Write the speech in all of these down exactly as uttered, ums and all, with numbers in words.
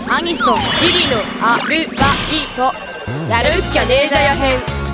アニスとリリーのアルバイトやるっきゃねえじゃや編。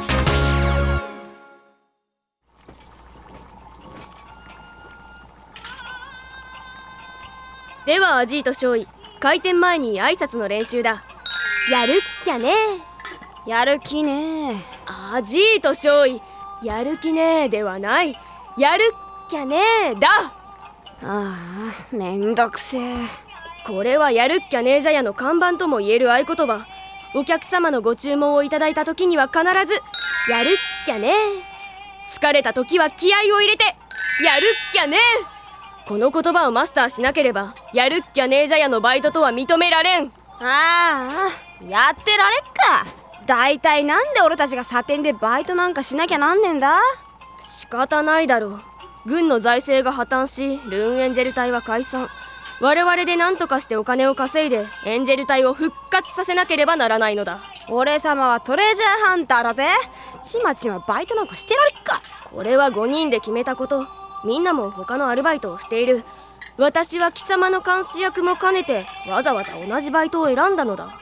ではアジート少尉、開店前に挨拶の練習だ。やるっきゃねえ。 やる気ねえ。 アジート少尉、やる気ねえではない、やるっきゃねえだ。 ああ、めんどくせえ。 これはやるっきゃねえじゃやの看板とも言える合言葉。お客様のご注文をいただいた時には必ずやるっきゃねえ。疲れた時は気合を入れてやるっきゃねえ。この言葉をマスターしなければやるっきゃねえじゃやのバイトとは認められん。 ああ、やってられっか。だいたいなんで俺たちがサテンでバイトなんかしなきゃなんねんだ。 仕方ないだろう。軍の財政が破綻し、ルーンエンジェル隊は解散。我々で何とかしてお金を稼いでエンジェル隊を復活させなければならないのだ。 俺様はトレジャーハンターだぜ。ちまちまバイトなんかしてられっか。 これはごにんで決めたこと。みんなも他のアルバイトをしている。私は貴様の監視役も兼ねてわざわざ同じバイトを選んだのだ。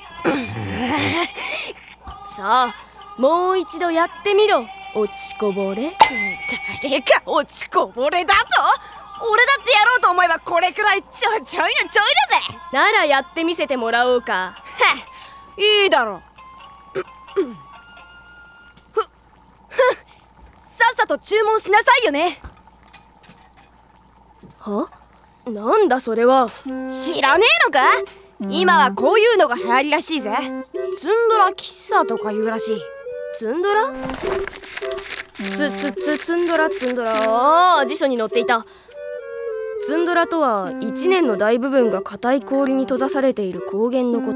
さあ、もう一度やってみろ、落ちこぼれ。 誰が落ちこぼれだと？俺だってやろうと思えばこれくらいちょちょいのちょいだぜ。 ならやってみせてもらおうか。 いいだろう。ふっふっ、さっさと注文しなさいよね。 は？なんだそれは。 知らねえのか？今はこういうのが流行りらしいぜ。ツンドラ喫茶とか言うらしい。 ツンドラ？つつつツンドラツンドラ。ああ、辞書に載っていた。ツンドラとはいちねんの大部分が硬い氷に閉ざされている高原のこと。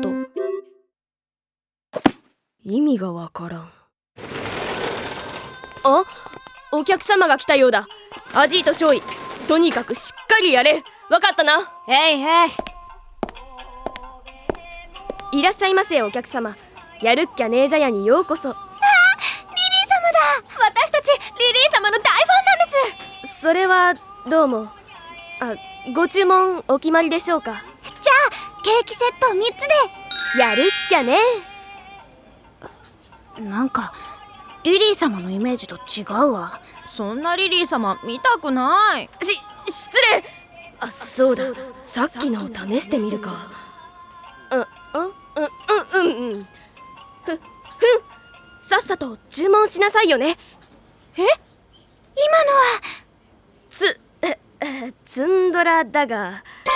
意味がわからん。あ、お客様が来たようだ。アジート少尉、とにかくしっかりやれ。わかったな。 へいへい。 いらっしゃいませお客様。やるっきゃねえじゃやにようこそ。ああ、リリー様だ。私たちリリー様の大ファンなんです。それはどうも。あ、ご注文お決まりでしょうか。 じゃあケーキセットみっつで。 やるっきゃねえ。なんかリリー様のイメージと違うわ。 そんなリリー様見たくない。 し、失礼。あ、そうだ、さっきのを試してみるか。うん、うん、うん、うん、うん。ふ、ふん、さっさと注文しなさいよね。 え？今のはつ、え、え、ツンドラだが。かわ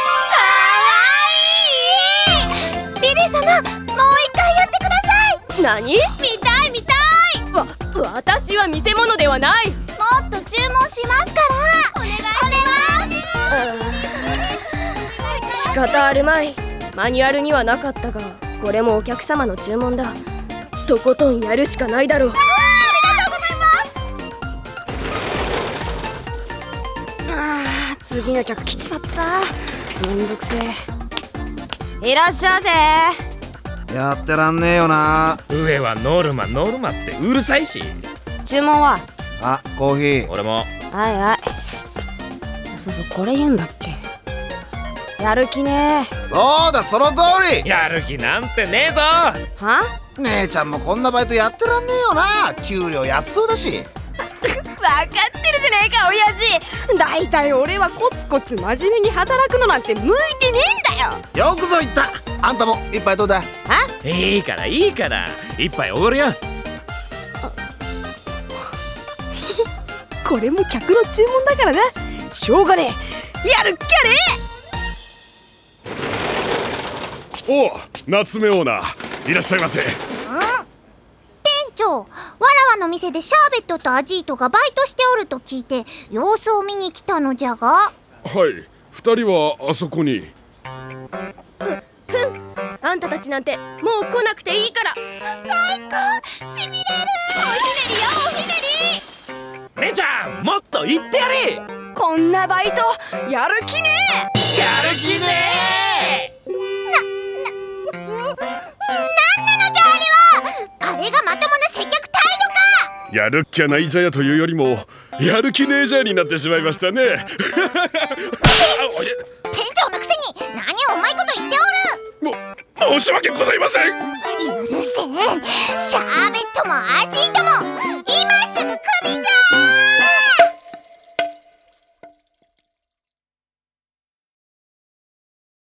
いい！リリー様、もう一回やってください。 何？ 見たい見たい。 わ、私は見せ物ではない。 もっと注文しますから。お願いします。 仕方あるまい。マニュアルにはなかったが、これもお客様の注文だ。とことんやるしかないだろう。ああ、ありがとうございます。ああ、次の客来ちまった。めんどくせえ。いらっしゃいせ。 やってらんねえよな。 上はノルマノルマってうるさいし。 注文は？ あ、コーヒー。 俺も。 はいはい。そうそう、これ言うんだっけ。やる気ねえ。 そうだ、その通り。 やる気なんてねえぞ。 は？ 姉ちゃんもこんなバイトやってらんねえよな。給料安そうだし。 分かってるじゃねえか親父。だいたい俺はコツコツ真面目に働くのなんて向いてねえんだよ。 よくぞ言った。あんたも一杯どうだ。 あ？ いいからいいから一杯おごるよ。 これも客の注文だからな。しょうがねえ。やるっきゃねえ。おう、夏目オーナー、いらっしゃいませ。 ん？店長、わらわの店でシャーベットとアジートがバイトしておると聞いて様子を見に来たのじゃが。 はい、二人はあそこに。 ふ、ふん、あんたたちなんてもう来なくていいから。 最高、しびれる。おひねりよ、おひねり。 姉ちゃん、もっと言ってやれ。 え。こんなバイトやる気ねえ。 やる気ねえ。 なんなのじゃあれは。あれがまともな接客態度か。 やるっきゃないじゃやというよりもやる気ねえじゃになってしまいましたね。 店長のくせに何をうまいこと言っておる。 も申し訳ございません。 許せん。シャーベットもアジートも